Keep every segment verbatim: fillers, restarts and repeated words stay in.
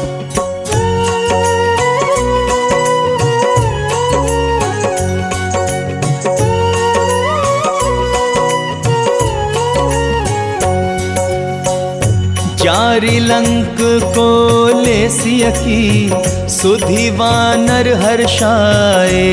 जारी लंक को लेसिय की सुधि वानर हर्षाए।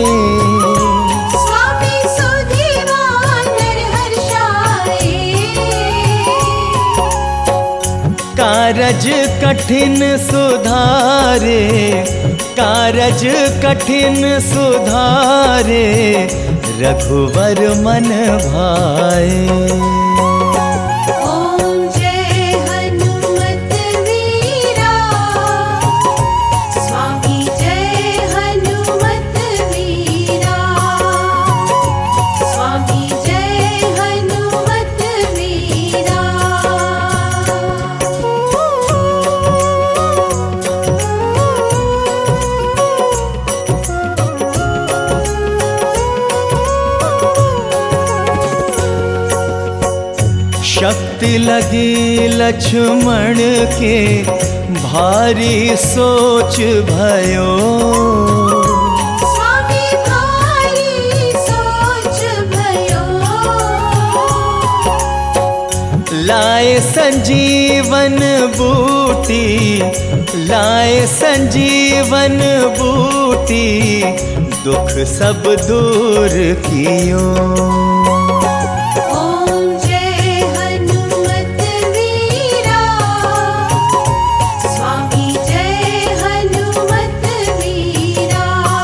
स्वामी सुधीवानर हर्षाए। कारज कठिन सुधारे, कारज कठिन सुधारे, रघुवर मन भाए। ओम जय हनुमत वीरा, स्वामी जय हनुमत वीरा, स्वामी जय हनुमत वीरा। लाज लगी लक्ष्मण के भारी सोच भयो। स्वामी भारी सोच भयो। लाए संजीवन बूटी, लाए संजीवन बूटी, दुख सब दूर कियो। ओम जय हनुमत वीरा, स्वामी जय हनुमत वीरा,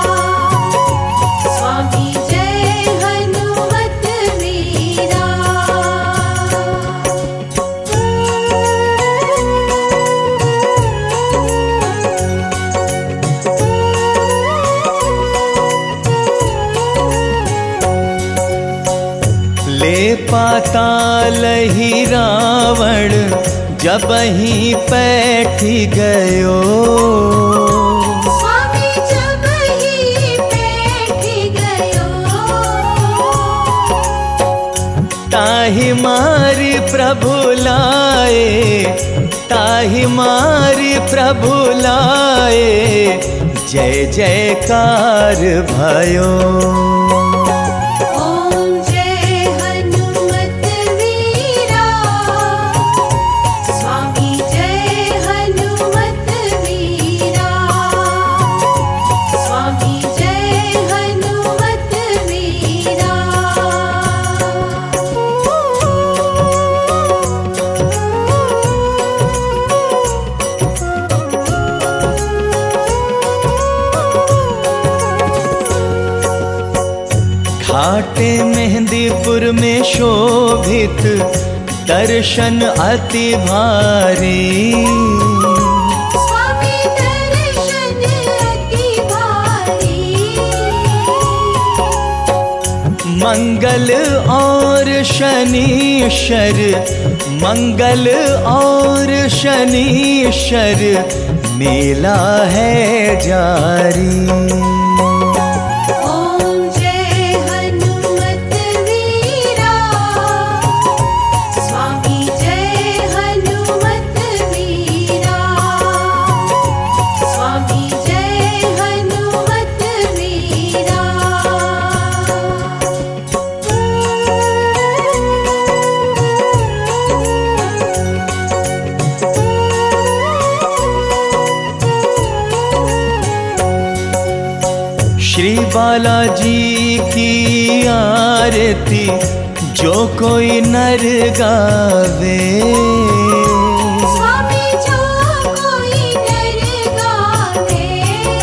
स्वामी जय हनुमत वीरा। ले पाताल ही रावण जब ही बैठी गयो। स्वामी जब ही बैठ गयो। ताहि मारी प्रभु लाए, ताहि मारी प्रभु लाए, जय जयकार भयो। ओम जय हनुमत वीरा, स्वामी जय हनुमत वीरा, स्वामी जय हनुमत वीरा। घाटे मेहंदीपुर में शोभित दर्शन अति भारी। स्वामी दर्शन अति भारी। मंगल और शनीश्वर, मंगल और शनीश्वर, मेला है जारी। ओम जय हनुमत वीरा, स्वामी जय हनुमत वीरा, स्वामी जय हनुमत वीरा। श्री बालाजी की आरती जो कोई नर गावे। स्वामी जो कोई नर गावे।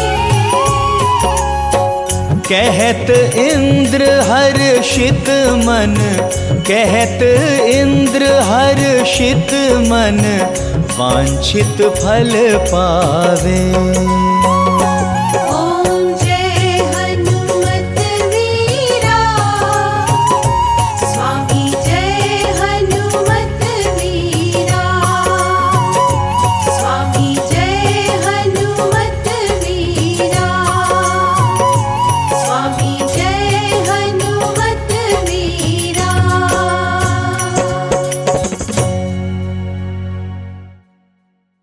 कहत इंद्र हर्षित मन, कहत इंद्र हर्षित मन, वांछित फल पावे।